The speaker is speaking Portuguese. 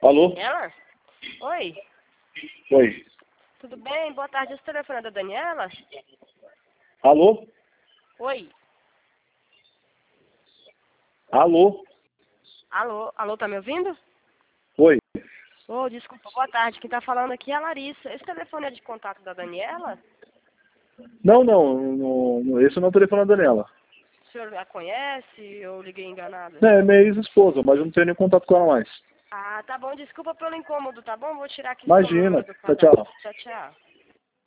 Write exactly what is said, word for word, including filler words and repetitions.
Alô? Ela? Oi, Oi. tudo bem? Boa tarde, esse telefone é da Daniela? Alô? Oi, Alô? alô, alô, tá me ouvindo? Oi. Ô, desculpa, boa tarde, quem tá falando aqui é a Larissa. Esse telefone é de contato da Daniela? Não, não, não, não, esse não é o telefone da Daniela. O senhor a conhece? Eu liguei enganada? É, minha ex-esposa, mas eu não tenho nem contato com ela mais. Ah, tá bom, desculpa pelo incômodo, tá bom? Vou tirar aqui seu Imagina. número do Tchau, cadastro. tchau. Tchau, tchau.